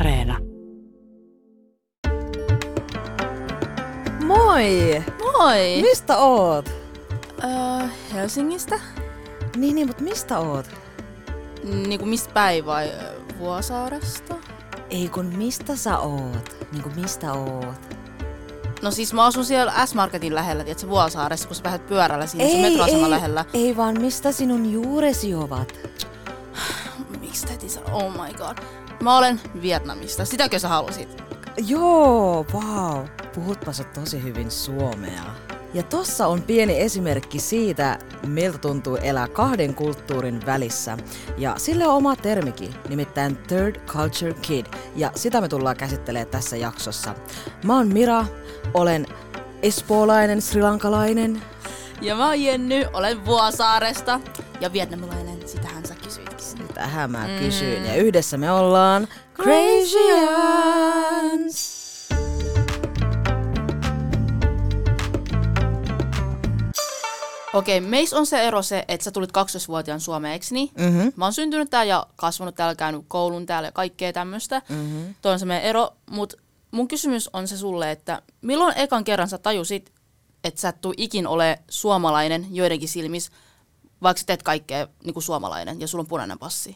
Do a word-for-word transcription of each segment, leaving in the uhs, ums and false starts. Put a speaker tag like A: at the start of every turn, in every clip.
A: Areena.
B: Moi!
C: Moi!
B: Mistä oot?
C: Öö, Helsingistä.
B: Niin, niin, mutta mistä oot?
C: Niinku mistä päin vai Vuosaaresta?
B: Ei kun mistä sä oot? Niinku mistä oot?
C: No siis mä asun siellä S-Marketin lähellä, tiedätkö, Vuosaaressa, kun sä lähdet pyörällä siinä ei, se metroaseman lähellä.
B: Ei vaan mistä sinun juuresi ovat?
C: Miksi täti sä? Oh my god. Mä olen Vietnamista. Sitäkö sä halusit?
B: Joo, wow. Puhutpa sä tosi hyvin suomea. Ja tossa on pieni esimerkki siitä, miltä tuntuu elää kahden kulttuurin välissä. Ja sille on oma termikin, nimittäin Third Culture Kid. Ja sitä me tullaan käsittelemään tässä jaksossa. Mä oon Mira, olen espoolainen, srilankalainen.
C: Ja mä oon Jenny, olen Vuosaaresta. Ja vietnamilainen, sitähän sä kysyitkin.
B: Sitähän mä mm. kysyin. Ja yhdessä me ollaan Crazians!
C: Okei, meissä on se ero se, että sä tulit kaksitoistavuotiaan Suomeen, eikö niin?
B: Mm-hmm.
C: Mä oon syntynyt täällä ja kasvanut täällä, käynyt koulun täällä ja kaikkea tämmöstä.
B: Mm-hmm.
C: Toi on se meidän ero, mut mun kysymys on se sulle, että milloin ekan kerran sä tajusit, että sä et tuu ikin ole suomalainen joidenkin silmissä, vaikka sä teet kaikkea niin kuin suomalainen ja sulla on punainen passi?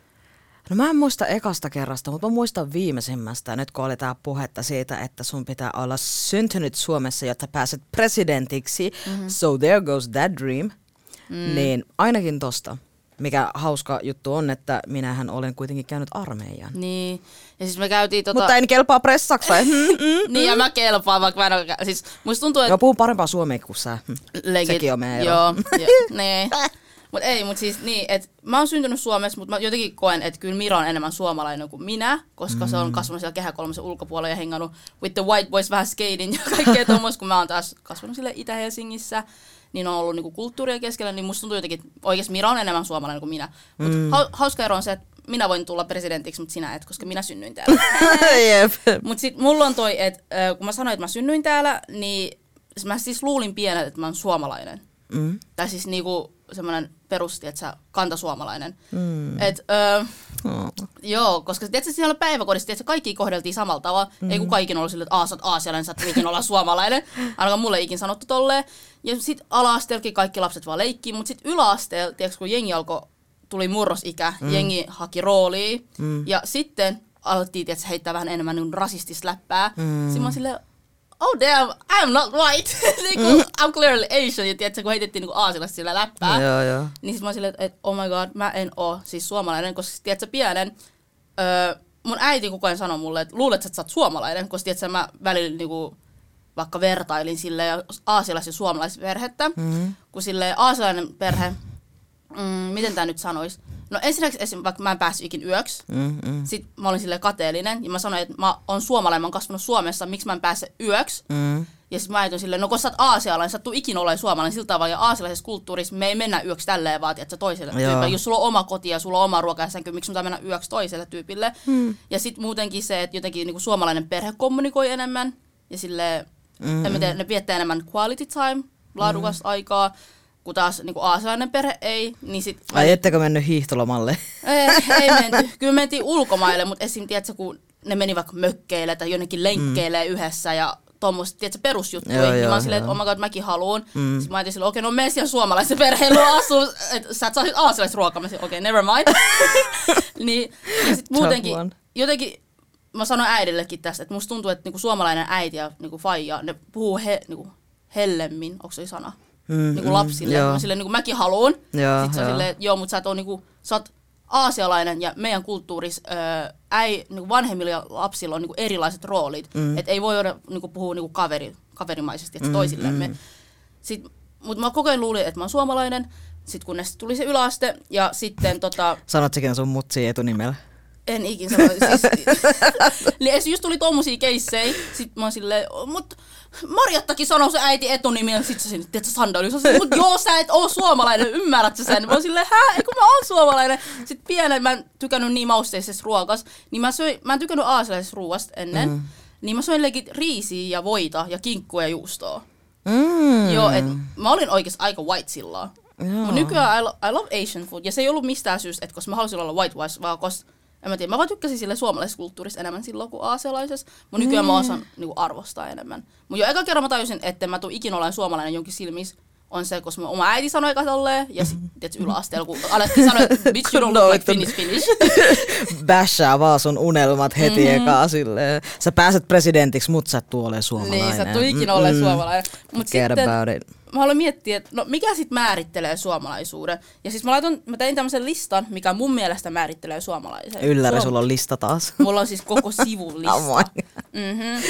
B: No mä en muista ekasta kerrasta, mutta mä muistan viimeisimmästä, nyt kun oli tää puhetta siitä, että sun pitää olla syntynyt Suomessa, jotta pääset presidentiksi. Mm-hmm. So there goes that dream. Mm. Niin ainakin tosta. Mikä hauska juttu on, että minähän olen kuitenkin käynyt armeijan.
C: Niin, ja siis me käytiin tota...
B: Mutta en kelpaa pressaksi.
C: Niin, ja mä kelpaan, vaikka mä en ole... Siis musta tuntuu, että...
B: Joo, puhun parempaa suomea kuin sä.
C: Legit.
B: Sekin on meidän ero.
C: Joo, jo, nee. Mut ei, mut siis niin, että mä oon syntynyt Suomessa, mutta mä jotenkin koen, että kyllä Mira on enemmän suomalainen kuin minä, koska mm. se on kasvanut siellä Kehä kolmosen ulkopuolella ja hengannut with the white boys vähän skating ja kaikkea tommoista, kun mä oon taas kasvanut siellä Itä-Helsingissä, niin on ollut niinku kulttuuria keskellä, niin musta tuntuu jotenkin, että oikeesti Mira on enemmän suomalainen kuin minä. Mut mm. hauska ero on se, että minä voin tulla presidentiksi, mutta sinä et, koska minä synnyin täällä.
B: Jep.
C: Mut sit mulla on toi, että kun mä sanoin, että mä synnyin täällä, niin mä siis luulin pienen, että mä oon suomalainen. Mm. Tai siis niinku semmoinen perusti, että sä kantasuomalainen. Mm. Et, öö, oh. Joo, koska tiedätkö, siellä päiväkodissa tiedätkö, kaikki kohdeltiin samalla tavalla. Mm. Ei kun kaikki ollut silleen, että aah, sä oot aasialainen, sä et ikin olla suomalainen. Ainakaan mulle ei ikin sanottu tolleen. Ja sit ala-asteellakin kaikki lapset vaan leikkii, mutta sit yläasteella, tiedätkö, kun jengi alkoi, tuli murrosikä, mm. jengi haki roolia. Mm. Ja sitten alettiin tiedätkö, heittää vähän enemmän niin rasistista läppää. Mm. Sitten mä silleen, oh damn, I'm not white. Niinku, mm. I'm clearly Asian. Ja tiedätkö, kun heitettiin niinku aasialaisesti sillä läppää.
B: Joo, joo.
C: Niin sit mä oon silleen, että oh my god, mä en oo siis suomalainen. Koska tiedätkö, pienen, öö, mun äiti koko ajan sanoi mulle, että luulet, että sä oot suomalainen. Koska tiedätkö, mä välillä niinku, vaikka vertailin silleen aasialais- ja suomalaisperhettä. Mm. Kun silleen aasialainen perhe, mm, miten tää nyt sanois? No ensinnäkin esim. Vaikka mä en päässyt ikin yöksi, mm, mm. sit mä olin silleen kateellinen ja mä sanoin, että mä oon suomalainen, mä oon kasvanut Suomessa, miksi mä en pääse yöksi. Mm. Ja sit mä ajattelin silleen, no kun sä oot aasialainen, sä et tuu ikin olemaan suomalainen sillä tavalla ja aasialaisessa kulttuurissa me ei mennä yöksi tälleen vaan, että toiselle tyypille. Jos sulla on oma koti ja sulla on oma ruoka ja sänky, miksi sun pitää mennä yöksi toiselle tyypille. Mm. Ja sit muutenkin se, että jotenkin niinku suomalainen perhe kommunikoi enemmän ja silleen, mm. en mä tiedä, ne viettää enemmän quality time, laadukasta mm. aikaa. Kun taas niin aasialainen perhe ei, niin sit...
B: Ai ettekö mennyt hiihtolomalle?
C: Ei, ei menty. Kyllä mentiin ulkomaille, mutta esim. Tiedätkö, kun ne meni vaikka mökkeille tai jonnekin lenkkeille mm. yhdessä ja tuommoista, tiedätkö, perusjuttuja. Joo, niin joo, mä oon silleen, että oh my god, mäkin haluun. Mm. Sitten mä ajattelin silleen, okei, okay, no mene siellä suomalaisen perheen asuu, että sä et saa aasialaista ruokaa. Mä silleen, okei, okay, never mind. niin, ja sit muutenkin, jotenkin, mä sanoin äidillekin tästä, että musta tuntuu, että niinku suomalainen äiti ja niinku faija, ne puhuu he, niinku hellemmin, onko se sana? Mm, niinku lapsille. Mm, silleen, niinku mäkin haluun. Sitten se on silleen, että joo, mutta sä et oo niinku, sä oot aasialainen ja meidän kulttuurissa öö, äi, niinku vanhemmilla ja lapsilla on niinku erilaiset roolit. Mm. Että ei voi niinku, puhua niinku kaveri, kaverimaisesti mm, toisillemme. Mm. Mutta mä koko ajan luulin, että mä oon suomalainen. Sitten kunnes tuli se yläaste ja sitten tota...
B: Sanot sekin sun mutsi etunimellä?
C: En ikin sano. Siis, just tuli tommosia keissejä. Sitten mä oon silleen, mut Marjattakin sanoo se äiti etunimi ja sit sä sinne, tiedätkö Sandali, sä mut joo sä et oo suomalainen, ymmärrät sä sen? Mä oon silleen, hää, eikö mä oon suomalainen? Sitten pienen mä en tykännyt niin mausteisessa ruokas, niin mä, söin, mä en tykännyt aasialaisesta ruoasta ennen, mm. niin mä söin legit riisiä ja voita ja kinkkua ja juustoa. Mm. Joo, et mä olin oikeesti aika white silloin. Mut nykyään I, lo- I love Asian food ja se ei ollut mistään syystä, että koska mä halusin olla white wise, vaan koska en mä tiedä, mä vaan tykkäsin sille suomalaisessa kulttuurissa enemmän silloin kuin aasialaisessa, mutta nykyään mm. mä osaan niinku arvostaa enemmän. Mutta jo eka kerran mä tajusin, että mä tuun ikinä olemaan suomalainen jonkin silmissä, on se, koska oma äiti sanoi eka tolleen, ja sitten yläasteella, kun alettiin sanoa, että bitch, you don't look like Finnish Finnish.
B: Bashaa vaan sun unelmat heti mm-hmm. ekaa silleen. Sä pääset presidentiksi, mut sä et tuu olemaan suomalainen.
C: Niin, sä tuu ikinä olemaan mm-hmm. suomalainen. Mut
B: Care
C: sitten
B: about it.
C: Mä haluan miettiä, että no mikä sit määrittelee suomalaisuuden. Ja siis mä, laitan, mä tein tämmöisen listan, mikä mun mielestä määrittelee suomalaisen.
B: Ylläri, Suom- sulla on lista taas.
C: Mulla on siis koko sivun lista.
B: Oh
C: mm-hmm.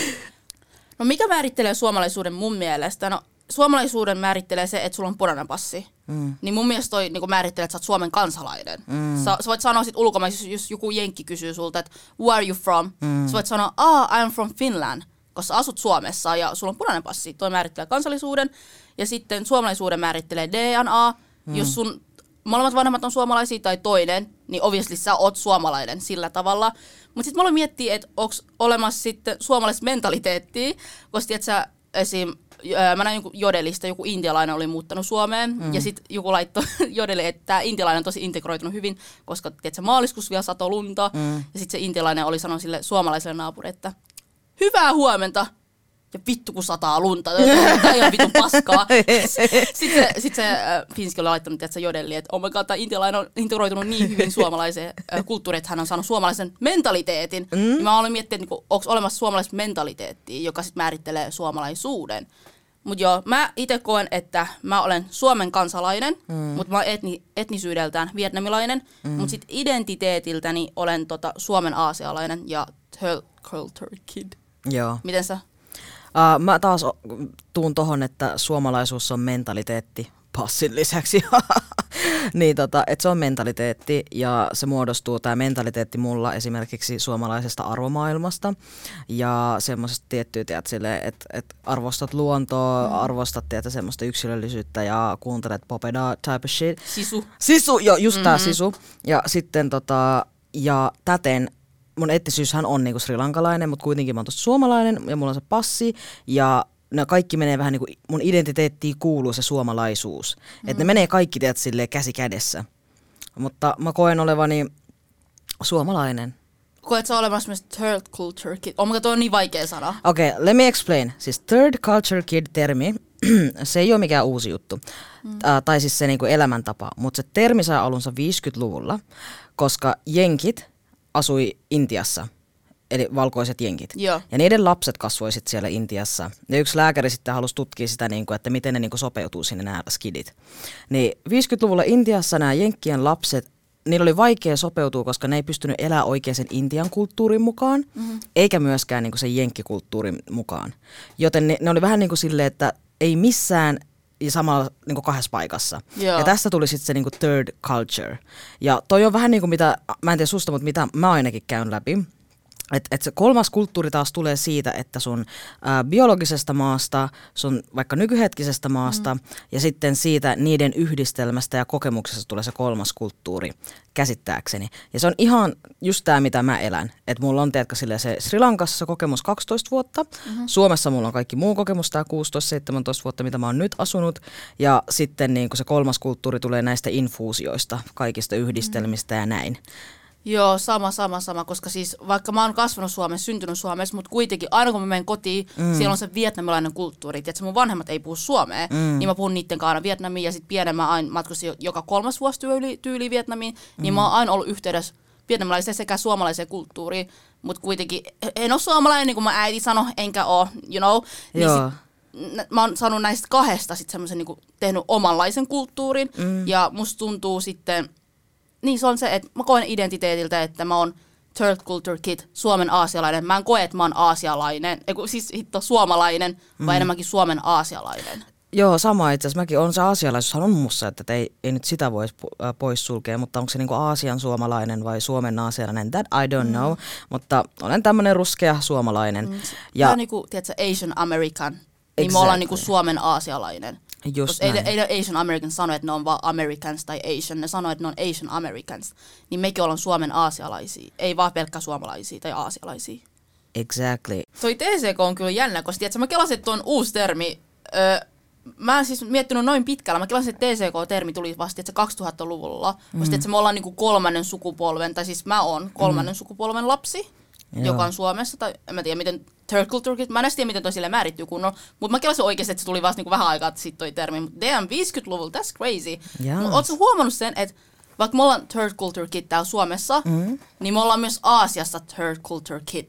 C: No mikä määrittelee suomalaisuuden mun mielestä? No suomalaisuuden määrittelee se, että sulla on punainen passi. Mm. Niin mun mielestä toi niin määrittelee, että sä oot Suomen kansalainen. Mm. Sä, sä voit sanoa sit ulkomaissa, jos, jos joku jenkki kysyy sulta, että where are you from? Mm. Sä voit sanoa, ah, I am from Finland, koska sä asut Suomessa ja sulla on punainen passi. Toi määrittelee kansallisuuden. Ja sitten suomalaisuuden määrittelee D N A. Mm. Jos sun molemmat vanhemmat on suomalaisia tai toinen, niin obviously sä oot suomalainen sillä tavalla. Mutta sitten mä aloin miettiä, että onko olemassa sitten suomalaista mentaliteettia, koska tiedät sä esim. Mä näin joku Jodelista, joku intialainen oli muuttanut Suomeen, mm. ja sitten joku laittoi Jodelle, että tämä intialainen on tosi integroitunut hyvin, koska tiedätkö, maaliskuussa vielä satoi lunta, mm. ja sitten se intialainen oli sanonut sille suomalaiselle naapurille, että hyvää huomenta, ja vittu kun sataa lunta, tämä ei ole vitun paskaa. Sitten se, sit se äh, Finski oli laittanut tiedätkö, Jodelli, että oh my god, tämä intialainen on integroitunut niin hyvin suomalaiseen äh, kulttuuriin, että hän on saanut suomalaisen mentaliteetin. Mm. Ja mä olin miettinyt, että niinku, onko olemassa suomalaista mentaliteettia, joka sitten määrittelee suomalaisuuden. Mutta joo, mä itse koen, että mä olen Suomen kansalainen, mm. mutta mä oon etni, etnisyydeltään vietnamilainen, mm. mutta sitten identiteetiltäni olen tota, Suomen aasialainen ja third culture kid.
B: Joo.
C: Miten sä?
B: Uh, mä taas tuun tohon, että suomalaisuus on mentaliteetti passin lisäksi. niin tota, että se on mentaliteetti ja se muodostuu tää mentaliteetti mulla esimerkiksi suomalaisesta arvomaailmasta ja semmoisesta tiettyä, tiedät, silleen, että et arvostat luontoa, mm. arvostat tiedät, semmoista yksilöllisyyttä ja kuuntelet popeda type of shit.
C: Sisu.
B: Sisu, joo, just mm-hmm. tää sisu. Ja sitten tota, ja täten mun etnisyyshän on niinku srilankalainen, mutta kuitenkin mä oon tosta suomalainen ja mulla on se passi ja ne kaikki menee vähän niinku, mun identiteettiin kuuluu se suomalaisuus. Mm. Että ne menee kaikki tiedät silleen käsi kädessä. Mutta mä koen olevani suomalainen.
C: Koet sä olemassa myös third culture kid? Oh my god, toi on niin vaikea sana.
B: Okei, okay, let me explain. Siis third culture kid-termi, se ei ole mikään uusi juttu. Mm. Uh, tai siis se niinku elämäntapa. Mutta se termi sai alunsa viisikymmentäluvulla, koska jenkit asui Intiassa, eli valkoiset jenkit. Joo. Ja niiden lapset kasvoi sitten siellä Intiassa. Ja yksi lääkäri sitten halusi tutkia sitä, että miten ne sopeutuu sinne nämä skidit. Niin viisikymmentäluvulla Intiassa nämä jenkkien lapset, niillä oli vaikea sopeutua, koska ne ei pystynyt elämään oikein sen Intian kulttuurin mukaan, mm-hmm. eikä myöskään niin kuin sen jenkkikulttuurin mukaan. Joten ne, ne oli vähän niin kuin silleen, että ei missään ja samalla niin kuin kahdessa paikassa. Joo. Ja tästä tuli sitten se niin kuin third culture. Ja toi on vähän niin kuin mitä, mä en tiedä susta, mutta mitä mä ainakin käyn läpi. Että et se kolmas kulttuuri taas tulee siitä, että sun ää, biologisesta maasta, sun vaikka nykyhetkisestä maasta mm. ja sitten siitä niiden yhdistelmästä ja kokemuksesta tulee se kolmas kulttuuri käsittääkseni. Ja se on ihan just tää, mitä mä elän. Että mulla on tiedätkö, se Sri Lankassa kokemus kaksitoista vuotta, mm-hmm. Suomessa mulla on kaikki muu kokemus, tää kuusitoista seitsemäntoista vuotta, mitä mä oon nyt asunut. Ja sitten niin se kolmas kulttuuri tulee näistä infuusioista, kaikista yhdistelmistä mm-hmm. ja näin.
C: Joo, sama, sama, sama, koska siis vaikka mä oon kasvanut Suomessa, syntynyt Suomessa, mutta kuitenkin aina kun mä menen kotiin, mm. siellä on se vietnamilainen kulttuuri. Tiedätkö, mun vanhemmat ei puhu suomea, mm. niin mä puhun niitten kanssa aina vietnamiin ja sitten pienen mä aina matkustin joka kolmas vuosi tyyli, tyyli Vietnamiin, mm. niin mä oon aina ollut yhteydessä vietnamilaiseen sekä suomalaiseen kulttuuriin, mutta kuitenkin en ole suomalainen, niin kuin mä äiti sanoi, enkä ole, you know, niin sit, mä oon saanut näistä kahdesta sitten semmoisen niin tehnyt omanlaisen kulttuurin mm. ja musta tuntuu sitten, niin se on se, että mä koen identiteetiltä, että mä oon third culture kid, Suomen aasialainen. Mä en koe, että mä oon aasialainen, eiku, siis hitto suomalainen, mm. vai enemmänkin Suomen aasialainen.
B: Joo, sama itse asiassa. Mäkin on se aasialaisuushan on musta, että ei, ei nyt sitä voisi pois sulkea, mutta onko se niinku Aasian suomalainen vai Suomen aasialainen, that I don't mm. know. Mutta olen tämmönen ruskea suomalainen. Mm.
C: Ja tämä on niinku, tiedätkö, Asian American, niin exactly. Me ollaan niinku Suomen aasialainen. Just ei, ei Asian Americans sano, että ne on vaan Americans tai Asian, ne sanoo, että ne on Asian Americans. Niin mekin ollaan Suomen aasialaisia, ei vaan pelkkä suomalaisia tai aasialaisia.
B: Exactly.
C: Toi T C K on kyllä jännä, koska tiedätkö, mä kelasin, että tuon uusi termi, öö, mä en siis miettinyt noin pitkällä. Mä kelasin, että T C K-termi tuli vasta että kaksituhattaluvulla. Mm. Vasta, että me ollaan niinku kolmannen sukupolven, tai siis mä oon kolmannen mm. sukupolven lapsi, Joo. joka on Suomessa. Tai en mä tiedä, miten third culture, mä en edes tiedä, miten toi silleen määrittyy kunnolla. Mutta mä kelasin oikeasti, että se tuli vasta niinku vähän aikaa sitten toi termi. Mutta damn, viisikymmentäluvulla, that's crazy. Yes. Mutta ootko huomannut sen, että vaikka me ollaan third culture kid täällä Suomessa, mm. niin me ollaan myös Aasiassa third culture kid.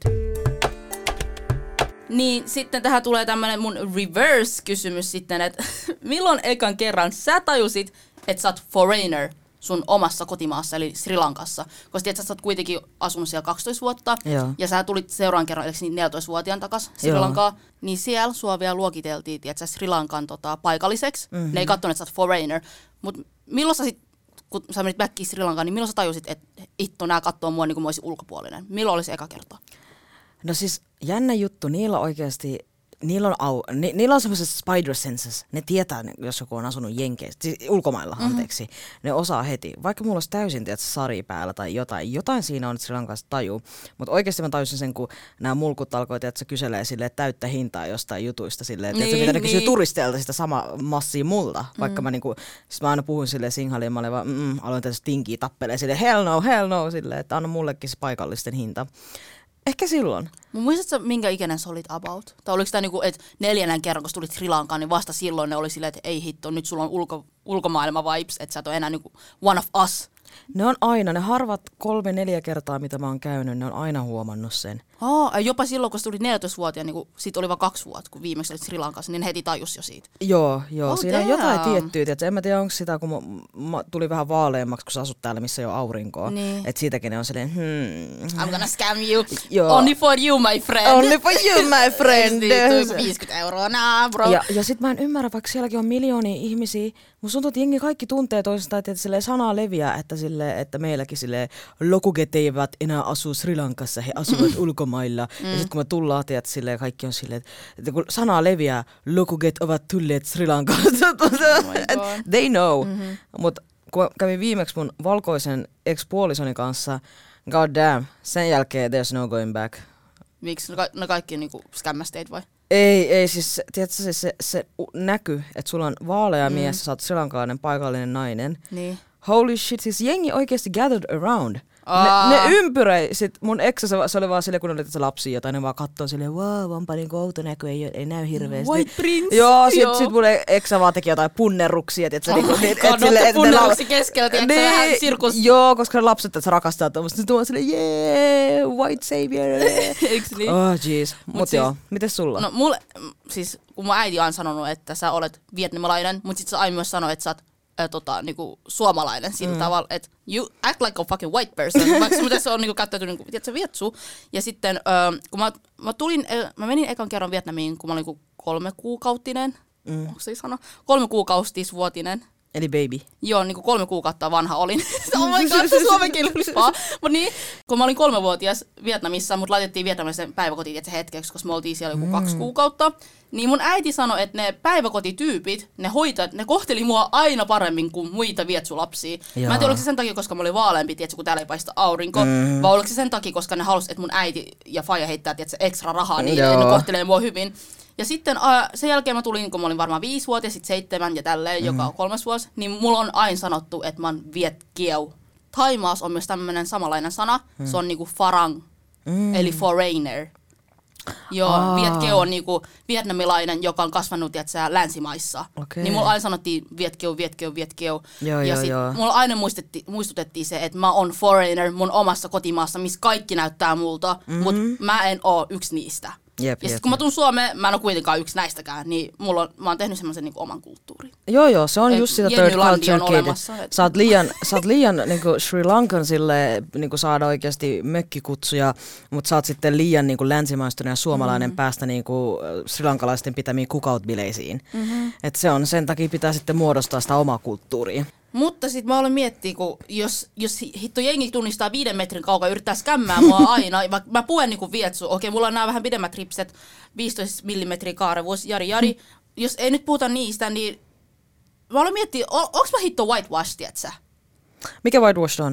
C: Niin sitten tähän tulee tämmönen mun reverse-kysymys sitten, että milloin ekan kerran sä tajusit, että sä oot foreigner sun omassa kotimaassa, eli Sri Lankassa? Koska tiedät, sä oot kuitenkin asunut siellä kaksitoista vuotta, Joo. ja sä tulit seuraan kerran, eli neljätoistavuotiaan takas Sri Lankaa, niin siellä sua vielä luokiteltiin, tiedät, Sri Lankan tota, paikalliseksi. Mm-hmm. Ne ei katsonut, että sä oot foreigner. Mutta milloin sä sit, kun sä menit backiin Sri Lankaan, niin milloin sä tajusit, että itto, nää kattoo mua niin kuin mä olisin ulkopuolinen? Milloin olisi eka kerta?
B: No siis jännä juttu, niillä oikeasti, niillä on, au, ni, niillä on semmoiset spider senses, ne tietää, jos joku on asunut Jenkeissä, siis ulkomailla, mm-hmm. anteeksi, ne osaa heti. Vaikka mulla olisi täysin, tiedät, sari päällä tai jotain, jotain siinä on, että Sri Lankassa tajuu. Mutta oikeasti mä tajusin sen, kun nämä mulkut alkoi, että se kyselee silleen, täyttä hintaa jostain jutuista, silleen, että niin, mitä ne kysyy niin. turisteilta sitä sama massia multa. Vaikka mm. mä niinku, siis mä aina puhuin silleen singhaliin, mä olin vaan, mm, aloin tietysti tinkiä tappelee silleen, hell no, hell no, silleen, että anna mullekin se paikallisten hinta. Ehkä silloin.
C: Muistatko, minkä ikäinen sä olit about? Tai oliko tämä niinku, että neljännen kerran, kun tulit Sri Lankaan, niin vasta silloin ne oli silleen, että ei hitto, nyt sulla on ulko, ulkomaailma vibes, että sä et ole enää niinku one of us.
B: Ne on aina, ne harvat kolme, neljä kertaa, mitä mä oon käynyt, ne on aina huomannut sen.
C: Oh, jopa silloin, kun sä tulit neljätoistavuotiaan, niin siitä oli vain kaksi vuotta, kun viimeksi olit Sri Lankassa, niin ne heti tajus jo siitä.
B: Joo, joo.
C: Oh,
B: siinä
C: damn.
B: on jotain tiettyä. Tietysti. En mä tiedä, onko sitä, kun mä, mä tuli vähän vaaleammaksi, kun sä asut täällä, missä ei ole aurinkoa. Niin. Että siitäkin ne on silleen, hmm.
C: I'm gonna scam you. Joo. Only for you, my friend.
B: Only for you, my friend.
C: viisikymmentä euroa, nah, bro.
B: Ja, ja sit mä en ymmärrä, vaikka sielläkin on miljoonia ihmisiä. Musta tuntuu, että jengi kaikki tuntee toisestaan, että silleen sanaa leviää, että, silleen, että meilläkin silleen lokuget eivät enää asu Sri Lankassa, he asuvat ulkomailla. Mm. Ja sitten kun me tullaan, tiedät, silleen, kaikki on silleen, että kun sanaa leviää, lokuget ovat tulleet Sri Lankassa. Oh they know. Mm-hmm. Mutta kun kävin viimeksi mun valkoisen ex-puolisoni kanssa, god damn, sen jälkeen there's no going back.
C: Miksi? Ne kaikki on niinku skämmästeet vai?
B: Ei, ei siis, tiedätkö, se, se, se näky, että sulla on vaalea mm. mies, sä oot srilankaalainen paikallinen nainen. Niin. Holy shit, siis jengi oikeasti gathered around. Ne, ne ympyröi, sit mun ex, se, se oli vaan silleen, kun oli tässä lapsia jotain, ne vaan kattoo silleen, wow, onpa niinku outo näky, ei, ei näy hirveästi.
C: White Prince.
B: Joo, sit, sit mun ex vaan teki jotain punnerruksia, et se
C: oh
B: niinku,
C: et, et, sille, et punnerruksi keskellä, tiedätkö, niin, vähän sirkus.
B: Joo, koska ne lapset, että se rakastaa tuommoista, sit tuon silleen, yeah, white savior.
C: Eiks niin?
B: Oh jeez, mut, mut siis, joo, mites sulla?
C: No mulle, siis kun mun äiti on sanonut, että sä olet vietnamilainen, mut sit sä aina myös sanoi, että sä oot Ä, tota, niinku, suomalainen sillä mm. tavalla, että you act like a fucking white person, vaikka mitä se on niinku, käyttäytynyt, niinku, tiedätkö, vietsu. Ja sitten, ö, kun mä, mä tulin, mä menin ekan kerran Vietnamiin, kun mä olin niinku kolme kuukautinen, mm. onko se sana? Kolme kuukautisvuotinen.
B: Eli baby.
C: Joo, niinku kolme kuukautta vanha olin. Oh my god, se suomen kieli olisi paha. Mut niin, kun mä olin kolmevuotias Vietnamissa, mut laitettiin vietnamilaisen päiväkotiin tietysti hetkeksi, koska me oltiin siellä joku mm. kaksi kuukautta. Niin mun äiti sanoi, että ne päiväkotityypit, ne hoitajat, ne kohteli mua aina paremmin kuin muita vietsulapsia. Jaa. Mä en tiedä, oliko se sen takia, koska mä olin vaaleampi, tiedätkö, kun täällä ei paista aurinko, mm. vai oliko se sen takia, koska ne halusi, että mun äiti ja faija heittää, tiedätkö, ekstra rahaa, niin ne kohtelee mua hyvin. Ja sitten uh, sen jälkeen mä tulin, kun mä olin varmaan viisi vuotta, sitten seitsemän ja tälleen, mm. joka on kolmas vuosi, niin mulla on aina sanottu, että mä oon Viet Kieu. Thaimaassa on myös tämmönen samanlainen sana, mm. se on niinku farang, mm. eli foreigner. Joo, Aa. Viet Kieu on niinku vietnamilainen, joka on kasvanut tiiätkö, länsimaissa. Okay. Niin mulla aina sanottiin Viet Kieu, Viet Kieu, Viet Kieu.
B: Joo,
C: ja
B: joo,
C: sit
B: joo.
C: mulla aina muistutettiin se, että mä oon foreigner mun omassa kotimaassa, missä kaikki näyttää multa, mm-hmm. mutta mä en oo yksi niistä. Jep, ja sitten kun mä tuun Suomeen, mä en ole kuitenkaan yksi näistäkään, niin mulla on, mä oon tehnyt semmoisen niin oman kulttuurin.
B: Joo joo, se on et just sitä third culture kid. Sä oot liian, sä oot liian niin kuin Sri Lankan sille niin kuin saada oikeasti mökkikutsuja, mutta sä oot sitten liian niin kuin länsimaistunut ja suomalainen mm-hmm. päästä niin kuin srilankalaisten pitämiin cookout-bileisiin. Mm-hmm. Et se on, sen takia pitää sitten muodostaa sitä omaa kulttuuria.
C: Mutta sit mä olen miettiä, kun jos, jos hitto jengi tunnistaa viiden metrin kaukaa ja yrittää skämmää mua aina, vaikka mä puen niinku vietsu, okei, mulla on nämä vähän pidemmät ripset, viisitoista millimetriä kaarevuus, jari jari. Hmm. Jos ei nyt puhuta niistä, niin mä olen miettiä, on, onks mä hitto whitewash, tietsä?
B: Mikä whitewash on?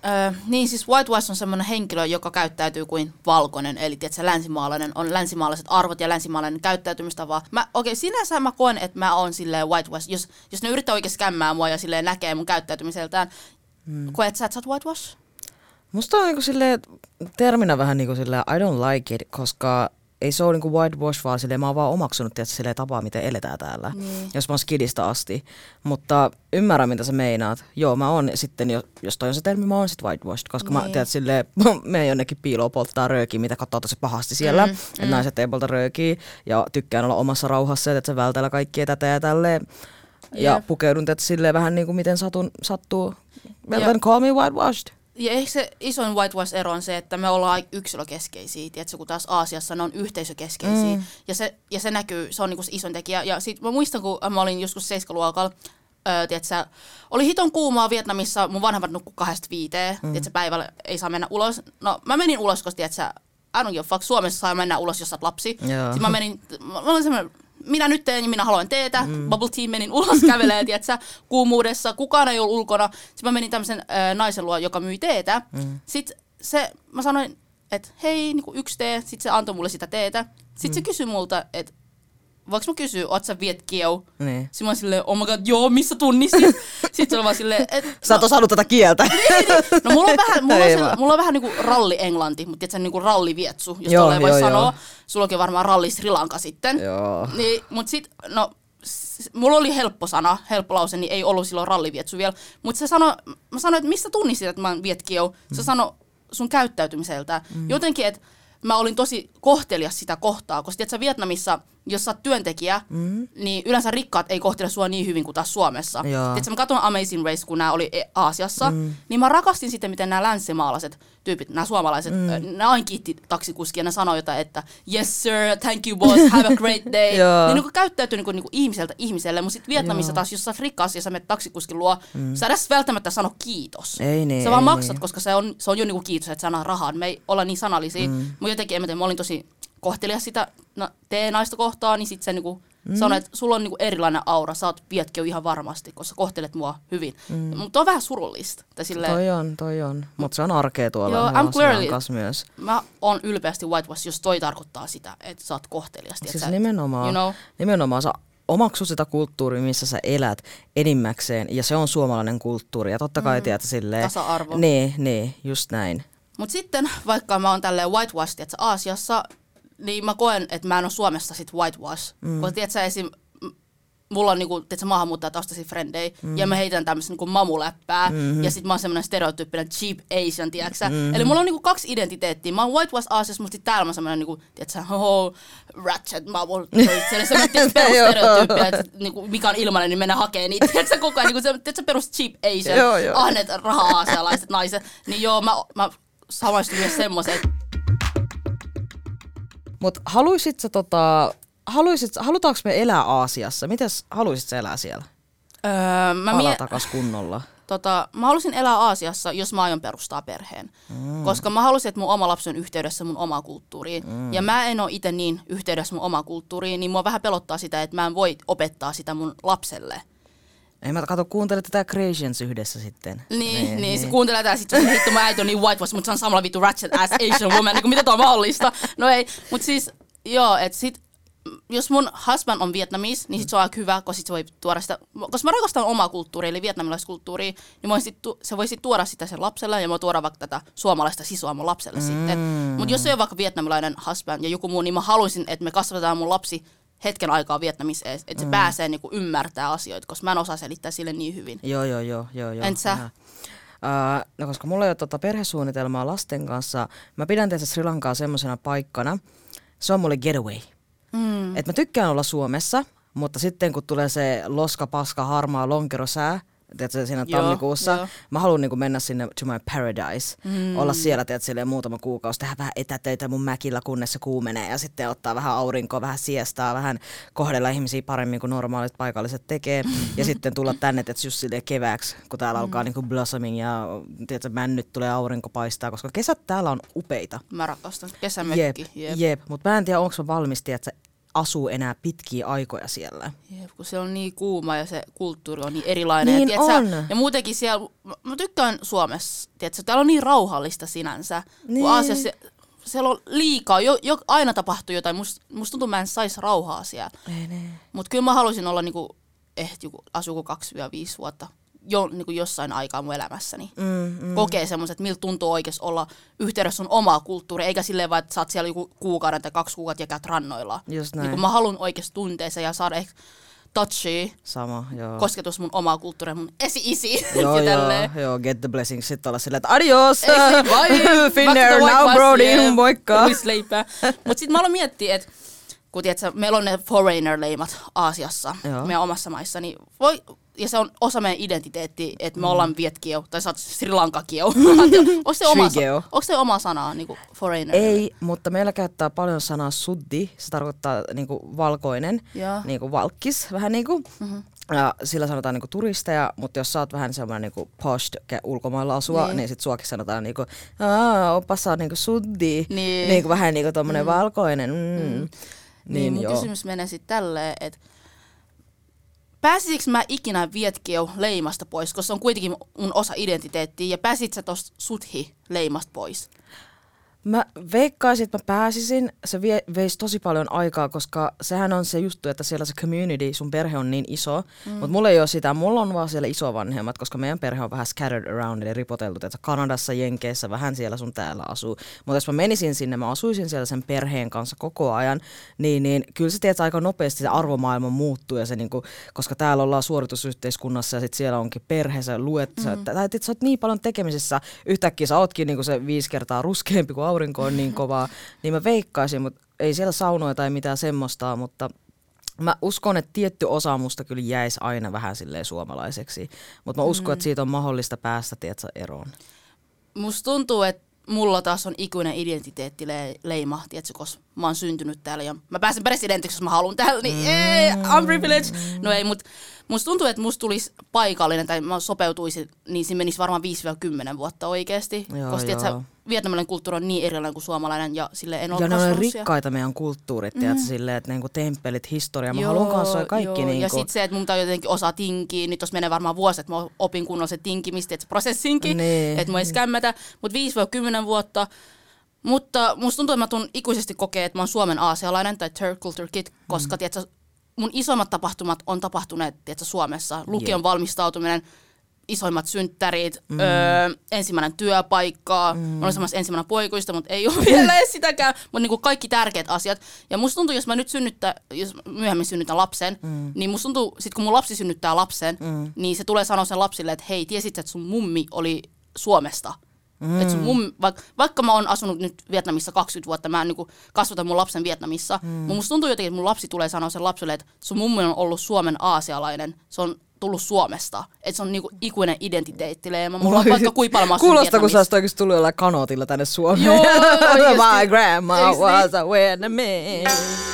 C: Öö, niin siis whitewash on semmoinen henkilö, joka käyttäytyy kuin valkoinen, eli tiedätkö, länsimaalainen, on länsimaalaiset arvot ja länsimaalainen käyttäytymistapa. Mä, okei, okay, sinänsä mä koen, että mä oon silleen whitewash, jos, jos ne yrittää oikeasti skämmää mua ja silleen näkee mun käyttäytymiseltään, hmm. koet sä, että sä oot whitewash?
B: Musta on niinku silleen, terminä vähän niinku silleen, I don't like it, koska ei se ole niinku whitewash, vaan silleen, mä oon vaan omaksunut tietysti silleen tapaa, miten eletään täällä, niin. Jos mä oon skidista asti. Mutta ymmärrän, mitä sä meinaat. Joo, mä oon sitten, jos toi on se termi, mä oon sit whitewashed, koska niin. Mä tiedät silleen, menen jonnekin piiloon polttaa röökiä, mitä katsoo tosi pahasti siellä, mm, että mm. naiset ei polta röökiä ja tykkään olla omassa rauhassa, että se vältellä kaikkia tätä ja tälleen. Ja yep. Pukeudun tietysti silleen vähän niin kuin miten satun, sattuu. Well then call me whitewashed.
C: Ja ehkä se isoin whitewash-ero on se, että me ollaan yksilökeskeisiä, tiedätkö, kun taas Aasiassa ne on yhteisökeskeisiä. Mm. Ja, se, ja se näkyy, se on niinku se isoin tekijä. Ja sit mä muistan, kun mä olin joskus seiskaluokalla, öö, tiedätkö, oli hiton kuumaa Vietnamissa, mun vanhemmat nukkui kahdesta viiteen, mm. tiedätkö, päivällä ei saa mennä ulos. No mä menin ulos, koska tiedätkö, I don't give a fuck, Suomessa saa mennä ulos, jos sä oot lapsi. Sitten mä menin, mä olin semmoinen, minä nyt teen ja minä haluan teetä. Mm. Bubble tea, menin ulos kävelee, tiiätsä, kuumuudessa. Kukaan ei ollut ulkona. Sitten mä menin tämmöisen äh, naisen luo, joka myi teetä. Mm. Sitten se, mä sanoin, että hei, niin kuin yksi tee. Sitten se antoi mulle sitä teetä. Sitten mm. se kysyi multa, että voinko mä kysyä, oot sä Viet Kieu? Niin. Sitten mä oon silleen, oh my god, joo, missä tunnistit? Sitten se oli vaan silleen, että...
B: Sä oot no, osannut tätä kieltä.
C: Niin, no mulla on vähän, mulla on sille, mulla on vähän niinku ralli-englanti, mutta tiiätsä niinku rallivietsu, jos tolleen voi sanoa. Sulla onkin varmaan ralli Sri Lanka sitten. Joo. Niin, mut sit, no, s- mulla oli helppo sana, helppo lause, niin ei ollut silloin rallivietsu vielä. Mut se sanoi, mä sanoin, että mistä tunnistit, että mä oon Viet Kieu? Se mm. sanoi sun käyttäytymiseltä. Mm. Jotenkin, että mä olin tosi kohtelias sitä kohtaa, koska tiiätsä, Vietnamissa, jos sä oot työntekijä, mm. niin yleensä rikkaat ei kohtele sua niin hyvin kuin taas Suomessa. Tiiätsä, mä katson Amazing Race, kun nämä oli Aasiassa, mm. niin mä rakastin sitten, miten nämä länsimaalaiset tyypit, nämä suomalaiset, mm. ne aina kiitti taksikuskia ja ne sanoi jotain, että yes sir, thank you boss, have a great day. Niin niin käyttäytyy niin kuin, niin kuin ihmiseltä ihmiselle, mutta sitten Vietnamissa taas, jos sä oot rikkaas ja sä menet taksikuskin luo, mm. sä edes välttämättä sano kiitos.
B: Ei niin,
C: sä vaan
B: ei
C: maksat,
B: niin.
C: Koska se on, se on jo niin kuin kiitos, että sä anna rahaa. Me ei olla niin sanallisia, mm. mutta jotenkin, en mä tiedä, mä olin tosi kohtelias sitä no, tee-naista kohtaa, niin sitten se niinku mm. sanoi, että sulla on niinku erilainen aura, sä oot Vietkiu ihan varmasti, koska sä kohtelet mua hyvin. Mm. Mutta on vähän surullista. Silleen,
B: toi on, toi on. Mutta se on arkea tuolla.
C: Joo, I'm clearly,
B: myös.
C: Mä oon ylpeästi whitewash, jos toi tarkoittaa sitä, että sä oot kohtelias.
B: Siis sä, nimenomaan, you know? nimenomaan sä omaksu sitä kulttuuria, missä sä elät enimmäkseen, ja se on suomalainen kulttuuri. Ja totta kai mm. tiedät silleen...
C: Tasa-arvo.
B: Niin, niin, just näin.
C: Mut sitten, vaikka mä oon tälleen whitewash, tiedätkö, Aasiassa, niin mä koen, että mä en ole Suomessa sit whitewash. Mm. Koska tiedätkö, esim, mulla on niinku, tiedätkö, maahanmuuttajataustaisia frendejä, mm. ja mä heitän tämmöistä niinku mamuläppää, mm-hmm. ja sit mä oon semmoinen stereotyyppinen cheap Asian, tiedätkö mm-hmm. Eli mulla on niinku kaksi identiteettiä. Mä oon whitewash Aasiassa, mutta sit täällä mä oon semmoinen niinku, tiedätkö, hoho, ratchet mamu. Se on semmoinen perustereotyyppi, että niinku, mikä on ilmainen, niin mennä hakee niitä. Tiedätkö, koko ajan, niinku, tiedätkö, perus cheap Asian, ahneet raha-aasialaiset naiset. Niin joo, mä, mä samaistun myös semmoisen.
B: Mut haluisit sä tota, haluisit, halutaanko me elää Aasiassa? Mites haluisit sä elää siellä?
C: Öö, mä
B: Palaa takas kunnolla.
C: Tota, mä halusin elää Aasiassa, jos mä aion perustaa perheen. Mm. Koska mä halusin, että mun oma lapsi on yhteydessä mun omaan kulttuuriin. Mm. Ja mä en oo itse niin yhteydessä mun omaan kulttuuriin, niin mua vähän pelottaa sitä, että mä en voi opettaa sitä mun lapselle.
B: Ei mä katso, kuuntele tätä Creations yhdessä sitten.
C: Niin, niin, niin, niin. Se kuuntelee tätä sit, että hitto, mä äiti on niin whitewash, mutta se on samalla vittu ratchet ass Asian woman, niin mitä tuo on mahdollista? No ei, mutta siis, joo, että sit, jos mun husband on Vietnamis, niin sit se on aika hyvä, koska sit se voi tuoda sitä, koska mä rakastan omaa kulttuuria, eli vietnamilaiskulttuuria, niin sit, se voi sit tuoda sitä sen lapselle, ja mä tuoda vaikka tätä suomalaista sisoa mun lapselle mm. sitten. Mutta jos se on vaikka vietnamilainen husband ja joku muu, niin mä haluaisin, että me kasvatetaan mun lapsi hetken aikaa Vietnamissa, että se mm. pääsee niinku ymmärtää asioita, koska mä en osaa selittää sille niin hyvin.
B: Joo, joo, joo. joo, joo.
C: Entä sä?
B: Uh, no koska mulla ei ole tota perhesuunnitelmaa lasten kanssa, mä pidän tietysti Sri Lankaa semmosena paikkana, se on mulle getaway. Mm. Et mä tykkään olla Suomessa, mutta sitten kun tulee se loska, paska, harmaa lonkerosää, tiedätkö, siinä joo, tammikuussa. Jo. Mä haluan niinku mennä sinne to my paradise. Mm. Olla siellä tiedätkö, silleen, muutama kuukausi, tehdä vähän etätöitä mun mäkillä, kunnes se kuumenee. Ja sitten ottaa vähän aurinkoa, vähän siestaa, vähän kohdella ihmisiä paremmin kuin normaalit paikalliset tekee. Ja sitten tulla tänne tiedätkö, just silleen kevääksi, kun täällä mm. alkaa niinku blossoming ja tiedätkö, männyt tulee, aurinko paistaa. Koska kesät täällä on upeita.
C: Mä rakastan. Kesämökki.
B: Jep, jep. jep. Mutta mä en tiedä, onko mä valmis tiedätkö, asuu enää pitkiä aikoja siellä.
C: Jep, kun se on niin kuuma ja se kulttuuri on niin erilainen.
B: Niin
C: ja,
B: on.
C: Sä, ja muutenkin siellä, mä tykkään Suomessa, tiedätkö, täällä on niin rauhallista sinänsä.
B: Niin.
C: Kun Aasiassa siellä on liikaa, jo, jo, aina tapahtuu jotain. Musta must tuntuu, että mä en saisi rauhaa siellä. Mutta kyllä mä haluaisin olla niinku, ehti asua kaksi viisi vuotta jo, niinku jossain aikaa mun elämässäni. Mm, mm. Kokee semmoiset, että miltä tuntuu oikeasti olla yhteydessä sun omaa kulttuuria, eikä silleen vaan, että sä oot siellä joku kuukauden tai kaksi kuukautta ja käyt rannoilla. Niinku mä haluan oikeasti tuntea sen ja saada ehkä touchia,
B: sama, joo.
C: kosketus mun omaa kulttuuria, mun esi-isi.
B: Joo, joo, joo, get the blessings. Sitten olla silleen, että adios,
C: Finnair,
B: now brody, moikka.
C: Mutta sitten mä aloin miettiä, että kun tiedätkö, meillä on ne foreigner-leimat Aasiassa, joo. meidän omassa maissa, niin voi, ja se on osa meidän identiteettiä, että me mm. ollaan vietkieu, tai sä oot Sri Lanka-kieu. Onko se, oma, onko se oma sanaa, niin kuin foreigner?
B: Ei, mutta meillä käyttää paljon sanaa suddi, se tarkoittaa niin kuin valkoinen, niin kuin valkkis, vähän niin kuin. Mm-hmm. Ja sillä sanotaan niinku turisteja, mutta jos sä oot vähän semmoinen niinku posh ulkomailla asua, niin, niin sit suakin sanotaan niinku, aah, opa sä oot niinku suddi, niin. niinku vähän niinku tommonen mm. valkoinen. Mm. Mm.
C: Niin, niin mun joo. kysymys menee sit tälleen, että pääsisikö mä ikinä vietkieu leimasta pois, koska se on kuitenkin mun osa identiteettiä, ja pääsit sä tosta sudhi leimasta pois?
B: Mä veikkaisin, että mä pääsisin. Se vie, veisi tosi paljon aikaa, koska sehän on se juttu, että siellä se community, sun perhe on niin iso. Mm. Mutta mulla ei ole sitä, mulla on vaan siellä isovanhemmat, koska meidän perhe on vähän scattered around, eli ripoteltu, että Kanadassa, Jenkeissä, vähän siellä sun täällä asuu. Mutta jos mä menisin sinne, mä asuisin siellä sen perheen kanssa koko ajan, niin, niin kyllä se tiedät, aika nopeasti se arvomaailma muuttuu, ja se, niinku, koska täällä ollaan suoritusyhteiskunnassa ja sit siellä onkin perhe, sä luet, mm. sä, tai sä oot niin paljon tekemisissä, yhtäkkiä sä ootkin niinku se viisi kertaa ruskeampi kuin aurinko on niin kovaa, niin mä veikkaisin, mutta ei siellä saunoja tai mitään semmoista, mutta mä uskon, että tietty osa musta kyllä jäisi aina vähän silleen suomalaiseksi, mutta mä uskon, mm. että siitä on mahdollista päästä, tiedätkö, eroon. Musta
C: tuntuu, että mulla taas on ikuinen identiteettileima, tiedätkö, koska mä oon syntynyt täällä ja mä pääsen presidentiksi, jos mä haluan täällä, niin mm. ei, I'm privileged. No ei, mutta musta tuntuu, että musta tulisi paikallinen tai mä sopeutuisin, niin se menisi varmaan viisi kymmenen vuotta oikeesti. Joo, koska tiedätkö, vietnamilainen kulttuuri on niin erilainen kuin suomalainen ja sille en ole
B: ja ne on rikkaita meidän kulttuurit, tiedätkö, mm. silleen, että niinku temppelit, historia, mä joo, haluan kanssa kaikki. Joo. Niinku.
C: Ja sitten se, että mun pitää jotenkin osaa tinkiä, nyt jos menee varmaan vuosi, että mä opin kunnolla se tinkimistä, että prosessinkin, niin. että mä ei skämmätä, mutta viisi kymmenen vuotta. Mutta musta tuntuu, että mä tuun ikuisesti kokea, että mä oon Suomen aasialainen tai third culture kid, koska mm. tiedätkö, mun isoimmat tapahtumat on tapahtuneet tiedätkö, Suomessa. Lukion yeah. valmistautuminen, isoimmat synttärit, mm. öö, ensimmäinen työpaikka, mm. olen samassa ensimmäinen poikuista, mutta ei ole vielä edes sitäkään, mutta niinku kaikki tärkeät asiat. Ja musta tuntuu, jos mä nyt synnyttää, jos myöhemmin synnytän lapsen, mm. niin musta tuntuu, sit kun mun lapsi synnyttää lapsen, mm. niin se tulee sanoa sen lapsille, että hei, tiesit, että sun mummi oli Suomesta. Mm. Et sun mummi, vaikka, vaikka mä oon asunut nyt Vietnamissa kaksikymmentä vuotta, mä niinku kasvatan mun lapsen Vietnamissa, mm. mutta musta tuntuu jotenkin, että mun lapsi tulee sanoa sen lapselle, että sun mummi on ollut Suomen aasialainen, se on tullut Suomesta. Että se on niinku ikuinen identiteettileema. Mulla on vaikka kuinka paljon mä asun
B: Vietnamissa. Kuulostaa, kun sä olisit oikeasti tullut jollain kanootilla tänne Suomeen.
C: Joo,
B: my grandma was a Vietnamese.